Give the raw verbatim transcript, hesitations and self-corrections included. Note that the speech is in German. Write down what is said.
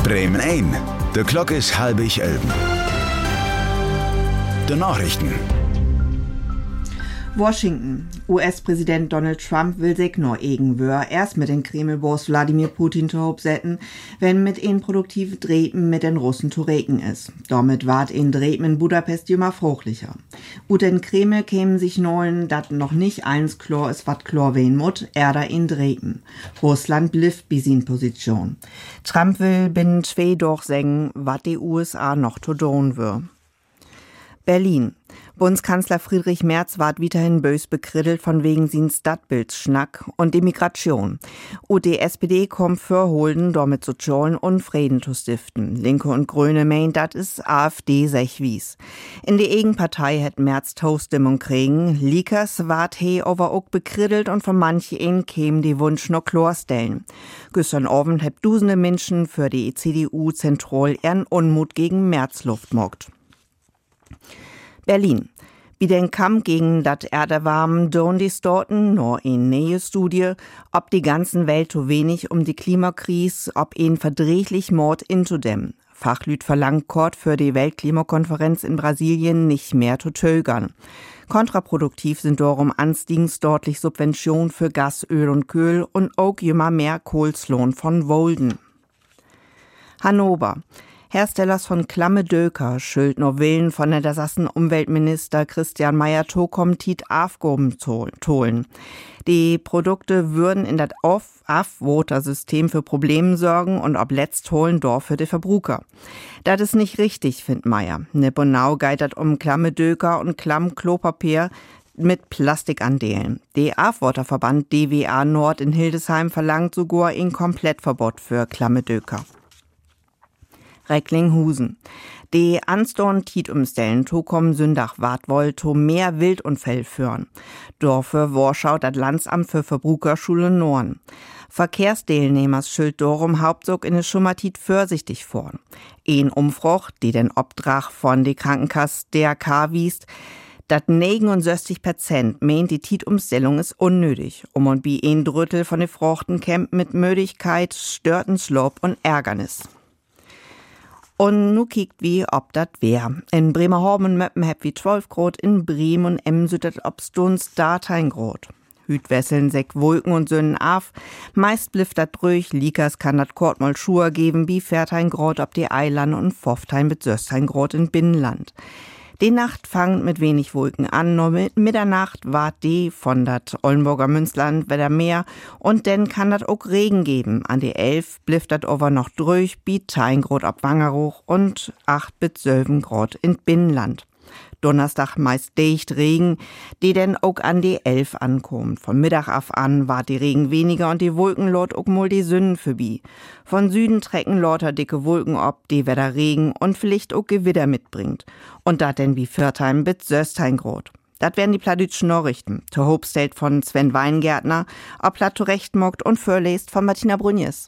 Bremen ein. De Klok is halb ich elben. De Nachrichten. Washington. U S-Präsident Donald Trump will sich noch irgendwo erst mit den Kreml-Boss Wladimir Putin zu Hob setzen, wenn mit ihnen produktive Drehten mit den Russen zu reken ist. Damit ward in Drehten in Budapest immer fruchtlicher. Ut den Kreml kämen sich neuen, dat noch nicht eins klar ist, wat klar wen mut, er da in Drehten. Russland blifft bis in Position. Trump will binnen zwei doch sagen, wat die U S A noch zu tun wür. Berlin. Bundeskanzler Friedrich Merz ward weiterhin bös bekrittelt von wegen sin Stadtbildsschnack und die Migration. Und die S P D kommt für Holden, damit zu tschollen und Frieden zu stiften. Linke und Grüne meint, dat is A f D sech wies. In die Gegenpartei hätt Merz Toaststimmung kriegen. Liekers ward he over ook bekrittelt und von manchen ihnen kämen die Wunsch noch klar stellen. Gestern Abend hätt dusende Menschen für die C D U zentral ihren Unmut gegen Merz Luft mockt. Berlin. Wie den Kampf gegen dat Erderwarmen don die Storten nur in neue Studie, ob die ganzen Welt zu wenig um die Klimakrise, ob ihn verdrehlich Mord intudämmen. Fachlüt verlangt Kort für die Weltklimakonferenz in Brasilien nicht mehr zu tögern. Kontraproduktiv sind darum anstiegens dortlich Subventionen für Gas, Öl und Köhl und auch immer mehr Kohlslohn von Wolden. Hannover. Herstellers von Klamme Döker schuld nur Willen von der Sassen Umweltminister Christian Meyer-Tokom Tiet Afgoben tolen. Die Produkte würden in das Off-Af-Voter-System für Probleme sorgen und ob letzt holen Dorf für die Verbruker. Das ist nicht richtig, findet Meyer. Ne Bonau geitert um Klamme Döker und Klamm Klopapier mit Plastikandelen. Der Afwaterverband D W A Nord in Hildesheim verlangt sogar ein Komplettverbot für Klamme Döker. Recklinghausen. Die Anstorn Tiet umstellen, to kommen Sündach Wartwoll, to mehr Wildunfäll führen. Dorfe Warschau dat Landsamt für Verbrukerschule Norden. Verkehrsdeelnehmers schild dorum Hauptzug in de Schummertit vorsichtig vor. Een Umfroch, die den Obdrach von die Krankenkasse D R K wiest, dat neunundsechzig Prozent meint, die Tietumstellung ist unnötig. Um und bi een Drittel von de Frochten kämpft mit Mödigkeit, Störtenslob und Ärgernis. Und nu kiekt wie, ob dat wär. In Bremerhaven und Möppen heb wie zwölf Grad, in Bremen und Emmen süttet ob's Dunst datein Grad. Hütwesseln säck Wolken und Sönnen af, meist blifft dat ruhig, Liekers kann dat Kort mal Schuhe geben, wie viertein Grad ob die Eilande und fünftein bis sechstein Grad in Binnenland. Die Nacht fangt mit wenig Wolken an, nur mit Mitternacht wart die von dat Oldenburger Münzland wieder mehr und denn kann dat auch Regen geben. An die elf blifft dat over noch durch, biet tein Grad ab Wangerhoch und acht bis zwölf Grad in Binnenland. Donnerstag meist dicht Regen, die denn auch an die elf ankommt. Von Mittag af an ward die Regen weniger und die Wolken lot auch mal die Sünden vorbei. Von Süden trecken lauter dicke Wolken ob, die wieder Regen und vielleicht auch Gewitter mitbringt. Und dat denn wie viertein bis sechstein Grad. Dat wären die plattdütschen Nachrichten. To Hope von Sven Weingärtner, ob platt zurecht mockt und vorlest von Martina Brunjes.